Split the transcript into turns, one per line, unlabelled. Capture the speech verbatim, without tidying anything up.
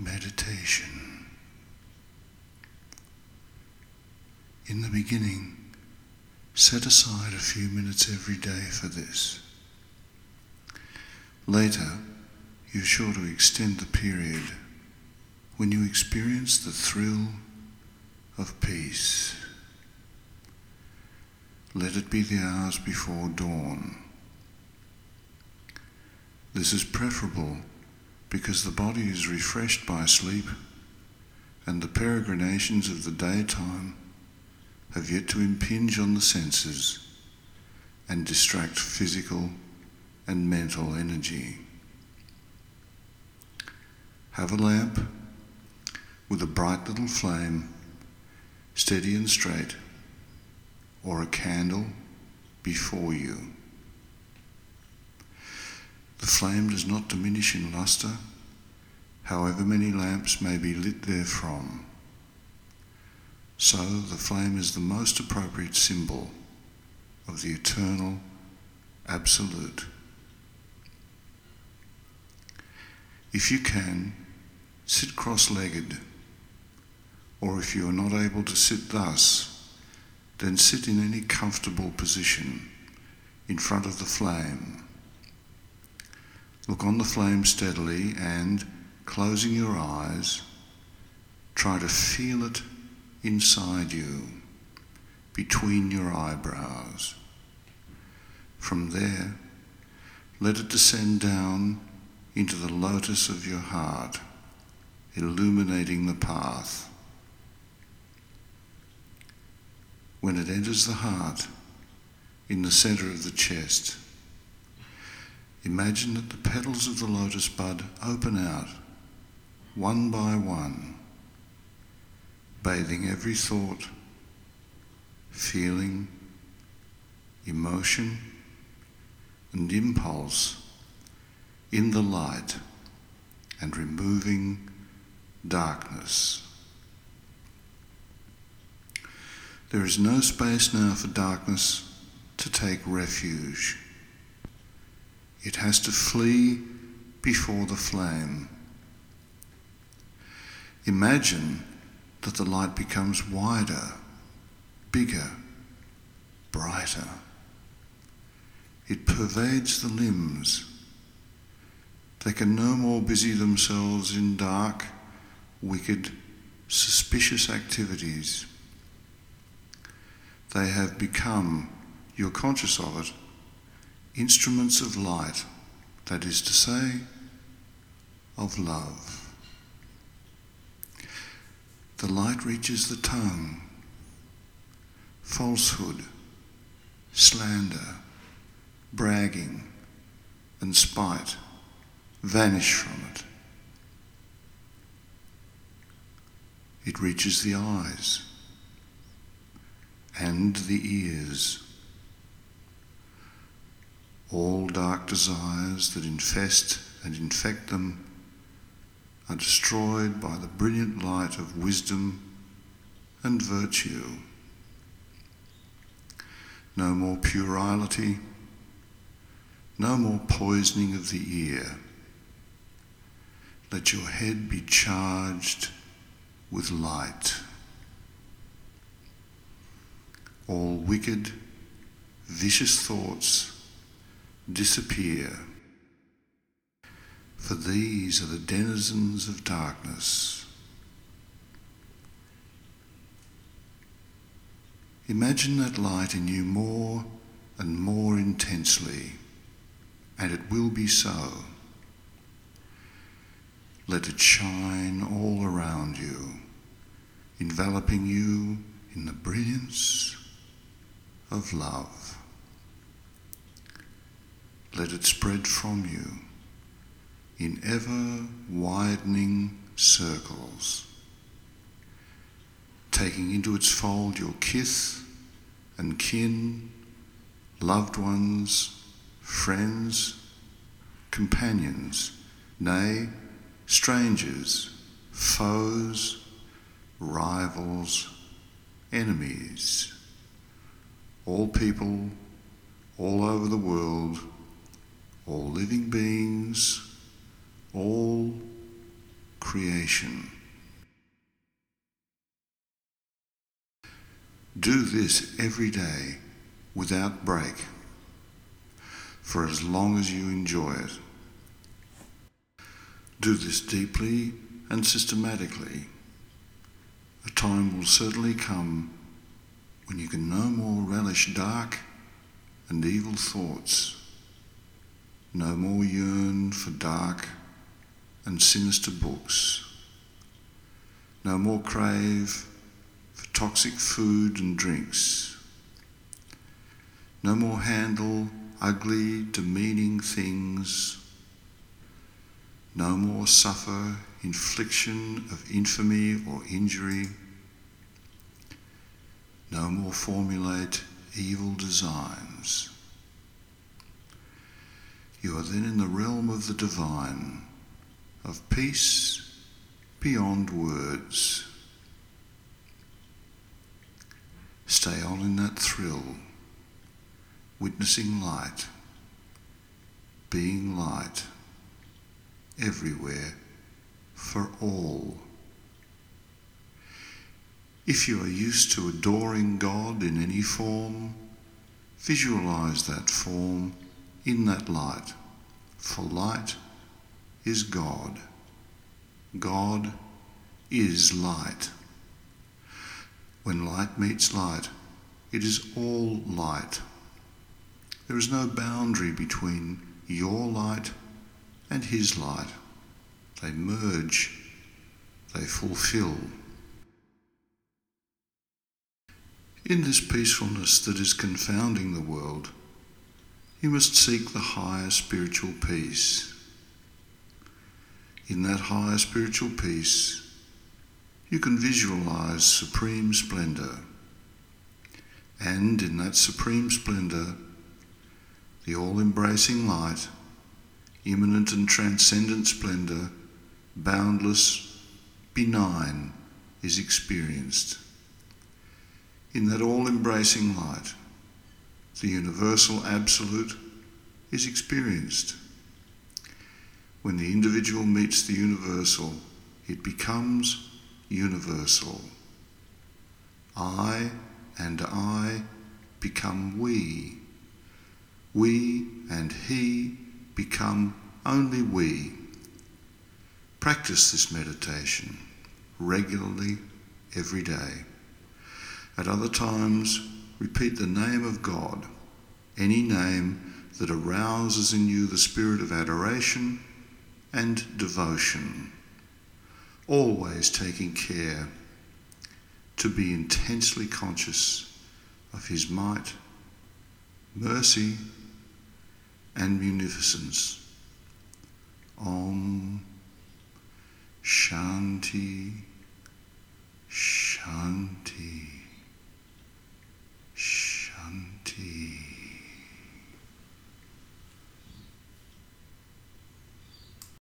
meditation. In the beginning, set aside a few minutes every day for this. Later, you're sure to extend the period when you experience the thrill of peace. Let it be the hours before dawn. This is preferable because the body is refreshed by sleep and the peregrinations of the daytime have yet to impinge on the senses and distract physical and mental energy. Have a lamp with a bright little flame, steady and straight, or a candle before you. The flame does not diminish in lustre, however many lamps may be lit therefrom. So the flame is the most appropriate symbol of the eternal Absolute. If you can, sit cross-legged, or if you are not able to sit thus, then sit in any comfortable position in front of the flame. Look on the flame steadily and, closing your eyes, try to feel it inside you, between your eyebrows. From there, let it descend down into the lotus of your heart, illuminating the path. When it enters the heart, in the center of the chest, imagine that the petals of the lotus bud open out, one by one, bathing every thought, feeling, emotion, and impulse in the light and removing darkness. There is no space now for darkness to take refuge. It has to flee before the flame. Imagine that the light becomes wider, bigger, brighter. It pervades the limbs. They can no more busy themselves in dark, wicked, suspicious activities. They have become, you're conscious of it, instruments of light, that is to say, of love. The light reaches the tongue. Falsehood, slander, bragging, and spite vanish from it. It reaches the eyes and the ears. All dark desires that infest and infect them are destroyed by the brilliant light of wisdom and virtue. No more puerility, no more poisoning of the ear. Let your head be charged with light. All wicked, vicious thoughts disappear, for these are the denizens of darkness. Imagine that light in you more and more intensely, and it will be so. Let it shine all around you, enveloping you in the brilliance of love. Let it spread from you in ever-widening circles, taking into its fold your kith and kin, loved ones, friends, companions, nay, strangers, foes, rivals, enemies, all people, all over the world, all living beings, all creation. Do this every day without break, for as long as you enjoy it. Do this deeply and systematically. A time will certainly come when you can no more relish dark and evil thoughts, no more yearn for dark and sinister books, no more crave for toxic food and drinks, no more handle ugly, demeaning things, no more suffer infliction of infamy or injury, no more formulate evil designs. You are then in the realm of the divine, of peace beyond words. Stay on in that thrill, witnessing light, being light, everywhere, for all. If you are used to adoring God in any form, visualize that form in that light, for light is God. God is light. When light meets light, it is all light. There is no boundary between your light and his light. They merge, they fulfill. In this peacefulness that is confounding the world, you must seek the higher spiritual peace. In that higher spiritual peace, you can visualize supreme splendor. And in that supreme splendor, the all-embracing light, immanent and transcendent splendor, boundless, benign, is experienced. In that all-embracing light, the universal absolute is experienced. When the individual meets the universal, it becomes universal. I and I become we. We and he become only we. Practice this meditation regularly every day. At other times, repeat the name of God, any name that arouses in you the spirit of adoration and devotion, always taking care to be intensely conscious of his might, mercy, and munificence. Om Shanti